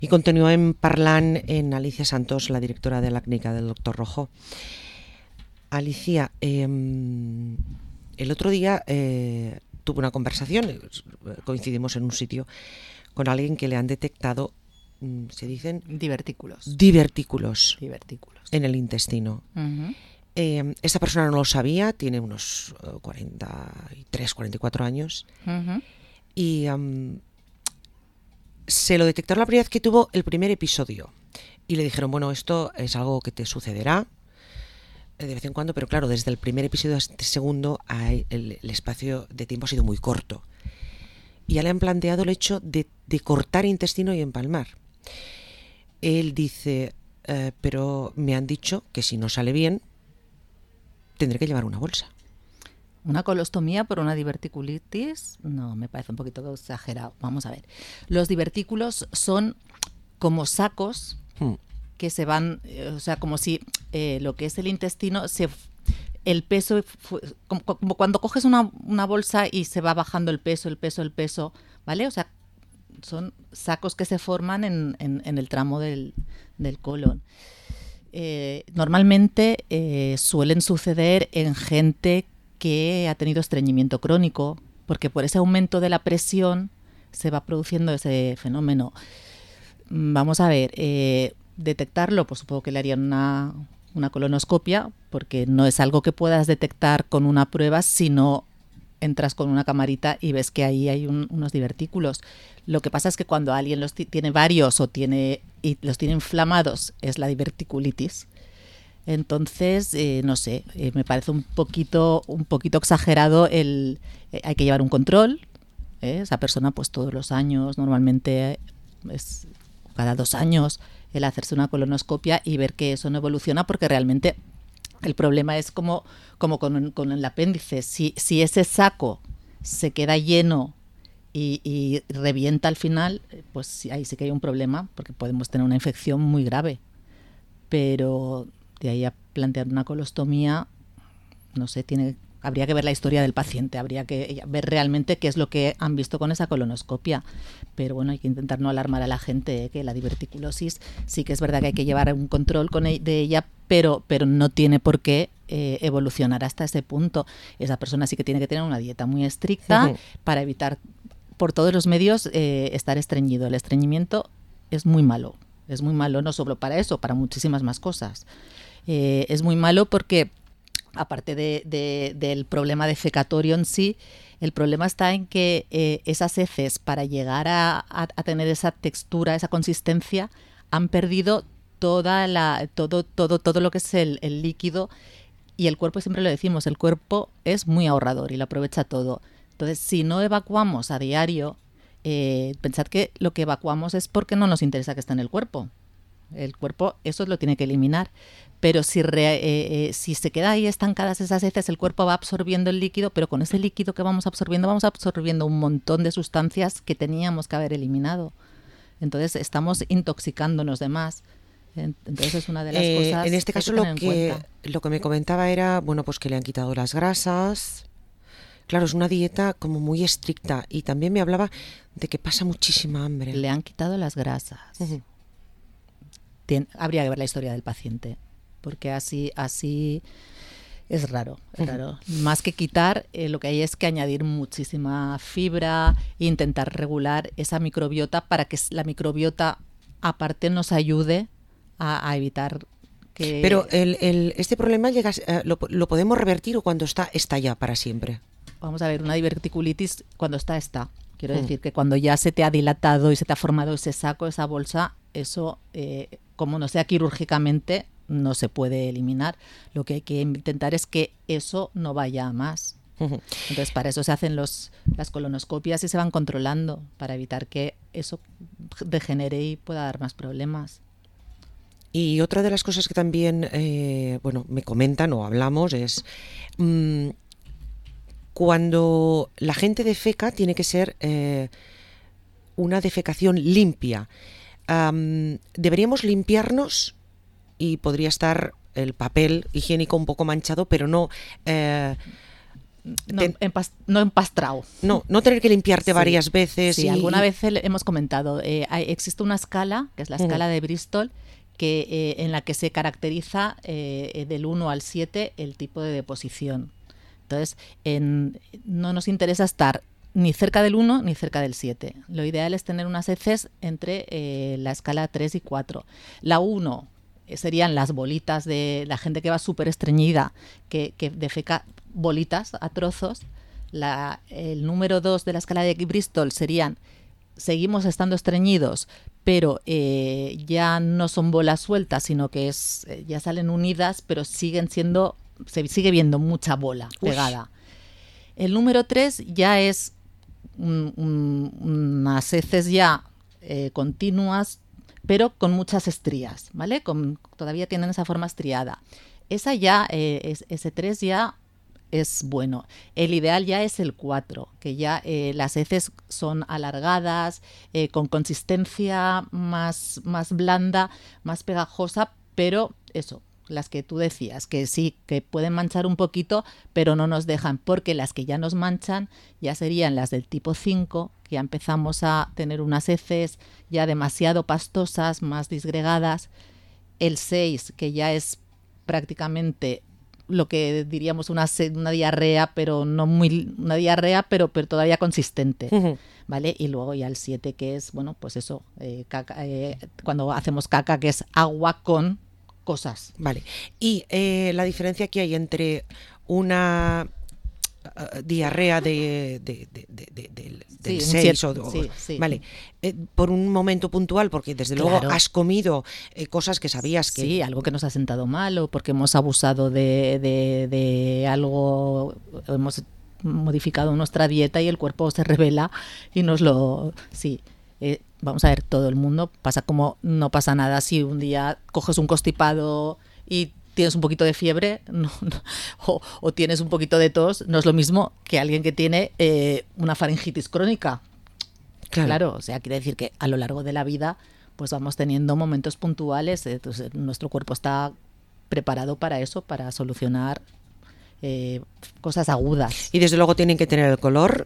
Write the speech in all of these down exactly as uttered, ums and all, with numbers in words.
I continuem parlant en Alicia Santos, la directora de la clínica del doctor Rojo. Alicia, eh, el otro día eh, tuve una conversación, coincidimos en un sitio, con alguien que le han detectado, se dicen... Divertículos. Divertículos. Divertículos. En el intestino. Uh-huh. Eh, esta persona no lo sabía, tiene unos uh, cuarenta y tres, cuarenta y cuatro años. Uh-huh. Y um, se lo detectaron la primera vez que tuvo el primer episodio. Y le dijeron, bueno, esto es algo que te sucederá de vez en cuando, pero claro, desde el primer episodio hasta el segundo hay el, el espacio de tiempo ha sido muy corto. Y ya le han planteado el hecho de, de cortar intestino y empalmar. Él dice, eh, pero me han dicho que si no sale bien, tendré que llevar una bolsa. ¿Una colostomía por una diverticulitis? No, me parece un poquito exagerado. Vamos a ver. Los divertículos son como sacos hmm. que se van, o sea, como si eh, lo que es el intestino, se, el peso, como, como cuando coges una, una bolsa y se va bajando el peso, el peso, el peso, ¿vale? O sea, son sacos que se forman en, en, en el tramo del, del colon. Eh, normalmente eh, suelen suceder en gente que ha tenido estreñimiento crónico, porque por ese aumento de la presión se va produciendo ese fenómeno. Vamos a ver, eh, detectarlo, pues supongo que le harían una, una colonoscopia, porque no es algo que puedas detectar con una prueba, sino entras con una camarita y ves que ahí hay un, unos divertículos. Lo que pasa es que cuando alguien los t- tiene varios o tiene y los tiene inflamados, es la diverticulitis. Entonces, eh, no sé, eh, me parece un poquito, un poquito exagerado el... Eh, hay que llevar un control. ¿eh? Esa persona, pues todos los años, normalmente es cada dos años, el hacerse una colonoscopia y ver que eso no evoluciona, porque realmente el problema es como, como con, con el apéndice. Si, si ese saco se queda lleno y, y revienta al final, pues ahí sí que hay un problema, porque podemos tener una infección muy grave. Pero de ahí a plantear una colostomía, no sé, tiene, habría que ver la historia del paciente, habría que ver realmente qué es lo que han visto con esa colonoscopia. Pero bueno, hay que intentar no alarmar a la gente, ¿eh? Que la diverticulosis sí que es verdad que hay que llevar un control con e- de ella, pero, pero no tiene por qué eh, evolucionar hasta ese punto. Esa persona sí que tiene que tener una dieta muy estricta uh-huh. para evitar por todos los medios eh, estar estreñido. El estreñimiento es muy malo, es muy malo no solo para eso, para muchísimas más cosas. Eh, es muy malo porque, aparte de, de, del problema defecatorio en sí, el problema está en que eh, esas heces, para llegar a, a, a tener esa textura, esa consistencia, han perdido toda la, todo, todo, todo lo que es el, el líquido, y el cuerpo, siempre lo decimos, el cuerpo es muy ahorrador y lo aprovecha todo. Entonces, si no evacuamos a diario, eh, pensad que lo que evacuamos es porque no nos interesa que esté en el cuerpo. El cuerpo eso lo tiene que eliminar, pero si, re, eh, eh, si se queda ahí estancadas esas heces, el cuerpo va absorbiendo el líquido, pero con ese líquido que vamos absorbiendo, vamos absorbiendo un montón de sustancias que teníamos que haber eliminado. Entonces estamos intoxicándonos de más. Entonces es una de las eh, cosas en este que caso hay que lo tener que lo que me comentaba era, bueno, pues que le han quitado las grasas. Claro, es una dieta como muy estricta, y también me hablaba de que pasa muchísima hambre. Le han quitado las grasas. Uh-huh. Tien, habría que ver la historia del paciente, porque así así es raro, es raro. Uh-huh. Más que quitar, eh, lo que hay es que añadir muchísima fibra e intentar regular esa microbiota para que la microbiota aparte nos ayude a, a evitar que... Pero el, el, este problema llega, eh, lo, lo podemos revertir, o cuando está, está ya para siempre. Vamos a ver, una diverticulitis cuando está, está. Quiero uh-huh. decir que cuando ya se te ha dilatado y se te ha formado ese saco, esa bolsa, eso, eh, como no sea quirúrgicamente, no se puede eliminar. Lo que hay que intentar es que eso no vaya a más. Uh-huh. Entonces, para eso se hacen los, las colonoscopias y se van controlando, para evitar que eso degenere y pueda dar más problemas. Y otra de las cosas que también, eh, bueno, me comentan o hablamos es... Mmm, cuando la gente defeca, tiene que ser eh, una defecación limpia. Um, deberíamos limpiarnos, y podría estar el papel higiénico un poco manchado, pero no, eh, No, empas, no empastrado. No, no tener que limpiarte sí. varias veces. Sí, y, alguna y... vez hemos comentado, eh, hay, existe una escala, que es la escala uh-huh. de Bristol, que, eh, en la que se caracteriza eh, del uno al siete el tipo de deposición. Entonces, en, no nos interesa estar ni cerca del uno ni cerca del siete. Lo ideal es tener unas heces entre eh, la escala tres y cuatro. La uno serían las bolitas de la gente que va súper estreñida, que, que defeca bolitas a trozos. La, el número dos de la escala de Bristol serían, seguimos estando estreñidos, pero eh, ya no son bolas sueltas, sino que es, eh, ya salen unidas, pero siguen siendo, se sigue viendo mucha bola pegada. Uy. El número tres ya es un, un, unas heces ya eh, continuas, pero con muchas estrías, ¿vale? Con, todavía tienen esa forma estriada. Esa ya, eh, es, ese tres ya es bueno. El ideal ya es el cuatro, que ya eh, las heces son alargadas, eh, con consistencia más, más blanda, más pegajosa, pero eso, las que tú decías, que sí, que pueden manchar un poquito, pero no nos dejan, porque las que ya nos manchan ya serían las del tipo cinco, que ya empezamos a tener unas heces ya demasiado pastosas, más disgregadas. El seis, que ya es prácticamente lo que diríamos una, una diarrea, pero no muy una diarrea, pero, pero todavía consistente, uh-huh. ¿vale? Y luego ya el siete, que es, bueno, pues eso, eh, caca, eh, cuando hacemos caca, que es agua con cosas. Vale. Y eh, la diferencia que hay entre una uh, diarrea de, de, de, de, de, de del sí, seis o, sí, sí. vale, eh, por un momento puntual, porque desde claro. luego has comido eh, cosas que sabías que... Sí, algo que nos ha sentado mal o porque hemos abusado de, de, de algo, hemos modificado nuestra dieta y el cuerpo se revela y nos lo... Sí, eh, vamos a ver, todo el mundo pasa como no pasa nada si un día coges un constipado y tienes un poquito de fiebre no, no, o, o tienes un poquito de tos, no es lo mismo que alguien que tiene eh, una faringitis crónica. Claro. claro, o sea, quiere decir que a lo largo de la vida pues vamos teniendo momentos puntuales, entonces nuestro cuerpo está preparado para eso, para solucionar eh, cosas agudas. Y desde luego tienen que tener el color.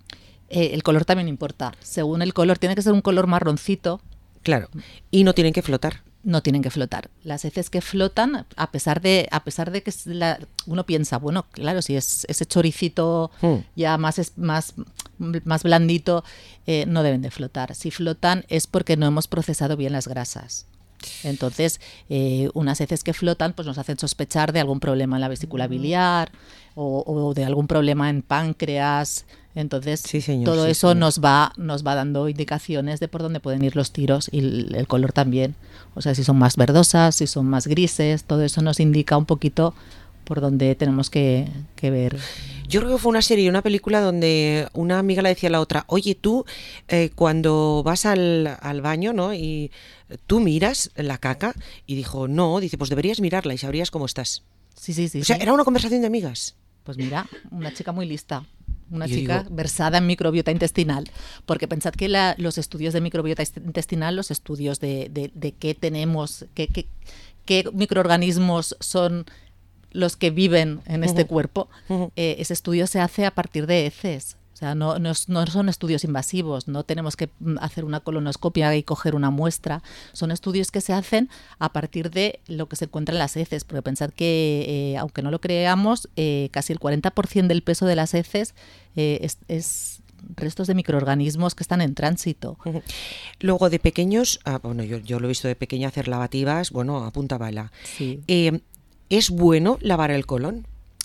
Eh, el color también importa. Según el color, tiene que ser un color marroncito. Claro, y no tienen que flotar. No tienen que flotar. Las heces que flotan, a pesar de a pesar de que la, uno piensa, bueno, claro, si es ese choricito mm. ya más, es, más, más blandito, eh, no deben de flotar. Si flotan es porque no hemos procesado bien las grasas. Entonces, eh, unas heces que flotan pues nos hacen sospechar de algún problema en la vesícula biliar o, o de algún problema en páncreas. Entonces, sí, señor, todo sí, eso señor. nos va nos va dando indicaciones de por dónde pueden ir los tiros y el, el color también. O sea, si son más verdosas, si son más grises, todo eso nos indica un poquito por dónde tenemos que, que ver. Yo creo que fue una serie, una película donde una amiga le decía a la otra, oye, tú eh, cuando vas al, al baño, ¿no? Y tú miras la caca, y dijo, no, dice, pues deberías mirarla y sabrías cómo estás. Sí, sí, sí. O sea, sí. era una conversación de amigas. Pues mira, una chica muy lista. Una Yo chica digo, versada en microbiota intestinal, porque pensad que la, los estudios de microbiota intestinal, los estudios de, de, de qué tenemos, qué, qué, qué microorganismos son los que viven en este uh-huh. cuerpo, uh-huh. eh, ese estudio se hace a partir de heces. O sea, no, no, no son estudios invasivos, no tenemos que hacer una colonoscopia y coger una muestra. Son estudios que se hacen a partir de lo que se encuentra en las heces, porque pensad que, eh, aunque no lo creamos, eh, casi el cuarenta por ciento del peso de las heces eh, es, es restos de microorganismos que están en tránsito. Luego de pequeños, ah, bueno, yo, yo lo he visto de pequeña hacer lavativas, bueno, a punta bala. Sí. Eh, ¿Es bueno lavar el colon?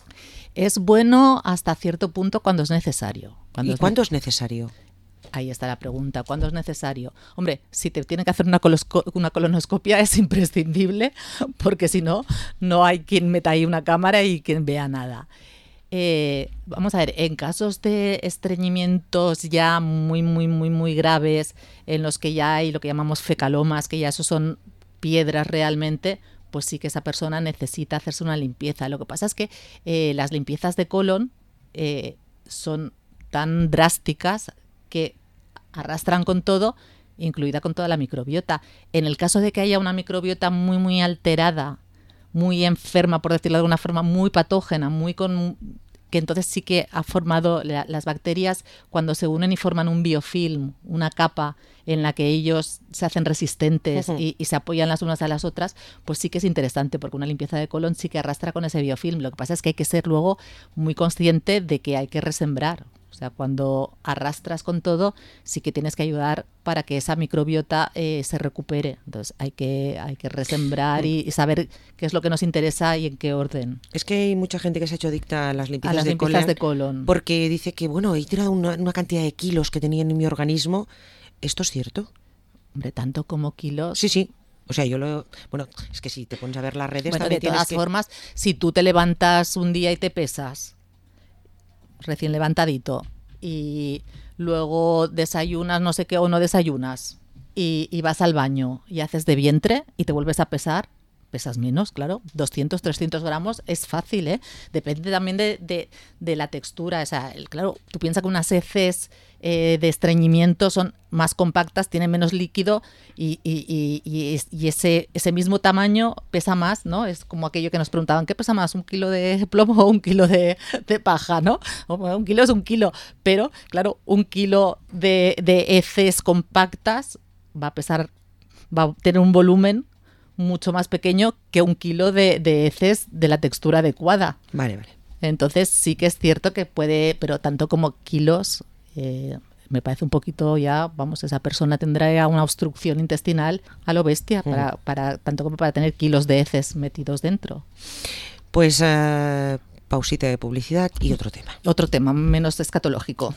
Es bueno hasta cierto punto cuando es necesario. Cuando ¿Y es cuándo ne- es necesario? Ahí está la pregunta. ¿Cuándo es necesario? Hombre, si te tienen que hacer una, colosco- una colonoscopia es imprescindible, porque si no, no hay quien meta ahí una cámara y quien vea nada. Eh, vamos a ver, en casos de estreñimientos ya muy, muy, muy, muy graves, en los que ya hay lo que llamamos fecalomas, que ya eso son piedras realmente, pues sí que esa persona necesita hacerse una limpieza. Lo que pasa es que eh, las limpiezas de colon eh, son tan drásticas que arrastran con todo, incluida con toda la microbiota. En el caso de que haya una microbiota muy, muy alterada, muy enferma, por decirlo de alguna forma, muy patógena, muy con que entonces sí que ha formado la, las bacterias cuando se unen y forman un biofilm, una capa en la que ellos se hacen resistentes uh-huh. y, y se apoyan las unas a las otras, pues sí que es interesante, porque una limpieza de colon sí que arrastra con ese biofilm. Lo que pasa es que hay que ser luego muy consciente de que hay que resembrar. O sea, cuando arrastras con todo, sí que tienes que ayudar para que esa microbiota eh, se recupere. Entonces hay que, hay que resembrar y, y saber qué es lo que nos interesa y en qué orden. Es que hay mucha gente que se ha hecho adicta a las limpiezas, a las de, limpiezas colon, de colon. Porque dice que, bueno, he tirado una, una cantidad de kilos que tenía en mi organismo. ¿Esto es cierto? Hombre, tanto como kilos. Sí, sí. O sea, yo lo... Bueno, es que si te pones a ver las redes... Bueno, de todas que... formas, si tú te levantas un día y te pesas, recién levantadito, y luego desayunas no sé qué o no desayunas, y, y vas al baño y haces de vientre y te vuelves a pesar, pesas menos, claro, doscientos, trescientos gramos es fácil, ¿eh? Depende también de, de, de la textura. O sea, el, claro, tú piensas que unas heces eh, de estreñimiento son más compactas, tienen menos líquido y, y, y, y, y ese, ese mismo tamaño pesa más, ¿no? Es como aquello que nos preguntaban, ¿qué pesa más? ¿Un kilo de plomo o un kilo de, de paja, ¿no? Un kilo es un kilo, pero claro, un kilo de, de heces compactas va a pesar, va a tener un volumen mucho más pequeño que un kilo de, de heces de la textura adecuada. Vale, vale. Entonces sí que es cierto que puede, pero tanto como kilos, eh, me parece un poquito ya, vamos, esa persona tendrá una obstrucción intestinal a lo bestia, mm. para, para tanto como para tener kilos de heces metidos dentro. Pues uh, pausita de publicidad y otro tema. Otro tema menos escatológico.